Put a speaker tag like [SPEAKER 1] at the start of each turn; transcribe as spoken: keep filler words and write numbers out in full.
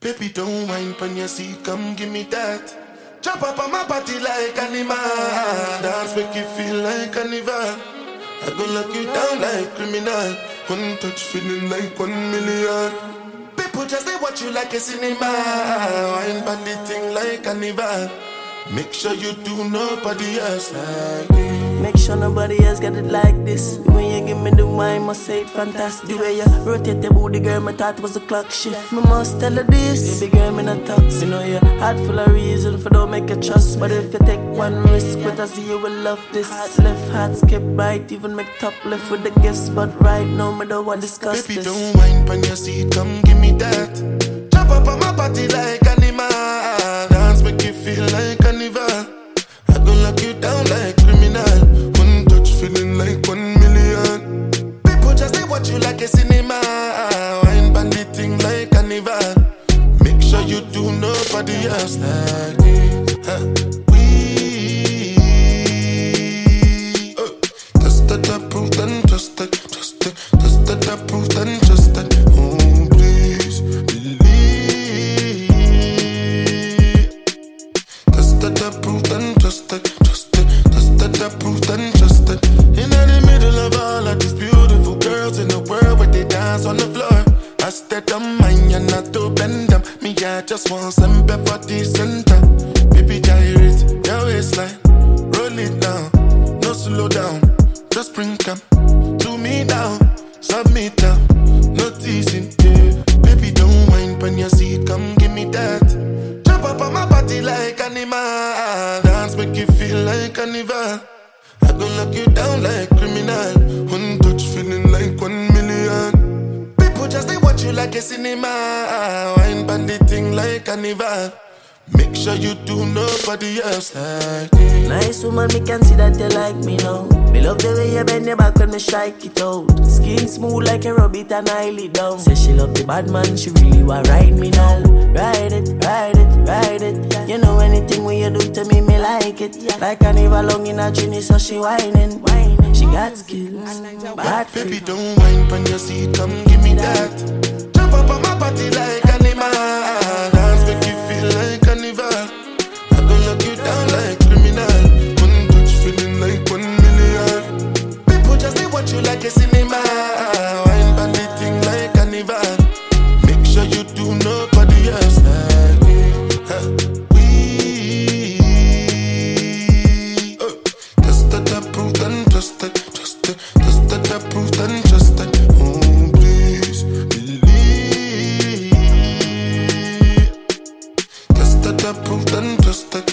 [SPEAKER 1] Baby, don't mind when you see, come give me that. Jump up on my body like animal. Dance make you feel like carnival. I go lock you down like criminal. One touch feeling like one million. People just they watch you like a cinema. Wine body thing like carnival. Make sure you do nobody else like me.
[SPEAKER 2] Make sure nobody else got it like this. When you give me the wine, must say it fantastic. The way you rotate the booty, girl, my thought was a clock shift. Me must tell her this, baby girl, me not talks. You know your heart full of reason for don't make a trust. But if you take one risk, with us, you will love this. Heart left, heart skip right, even make top left with the guess. But right now, me don't want to discuss
[SPEAKER 1] Baby,
[SPEAKER 2] this.
[SPEAKER 1] don't mind when you see it, come give me that. Jump up on my body like animal. Dance make you feel like carnival. I go lock you down like criminal. One touch feeling like one million. People just they watch you like a cinema. Wine bandit thing like carnival. Make sure you do nobody else like me. Huh. We uh, tested, approved and trusted, trusted, tested, approved and trusted. Oh please believe. Tested, approved and trusted, trusted, tested, approved and trusted. In the middle of all of these beautiful girls in the world where they dance on the floor, I stayed on mine and not to bend them. Me, I just want some pepper the center. Baby, gyrate your waistline, roll it down, no slow down. Just bring them to me now, submit them, no teasing. Yeah. Baby, don't mind when you see it, come give me that. Jump up on my body like animal. Dance make you feel like carnival. I go lock you down like criminal. One touch feeling like one million. People just they watch you like a cinema. Wine bandit thing like carnival. Make sure you do nobody else like me.
[SPEAKER 2] Nice woman, me can see that you like me now. Me love the way you bend your back when me strike it out. Skin smooth like a rabbit and I lay down. Say she love the bad man, she really want ride me now. Ride it, ride it, ride it. You know anything when you do to me, me like it. Like I never long in a journey, so she whining. She got skills, bad
[SPEAKER 1] Baby, don't mind when you see it, come give me that. Jump up on my body like animal. Dance make you feel like carnival. I go lock you down like criminal. One touch feeling like one million. People just they watch you like a cinema. Wine bandit thing like carnival. Make sure you do nobody else like me. Huh. We uh, tested, approved and trusted, trusted, tested, approved and trusted. Oh please believe. Tested, approved and trusted.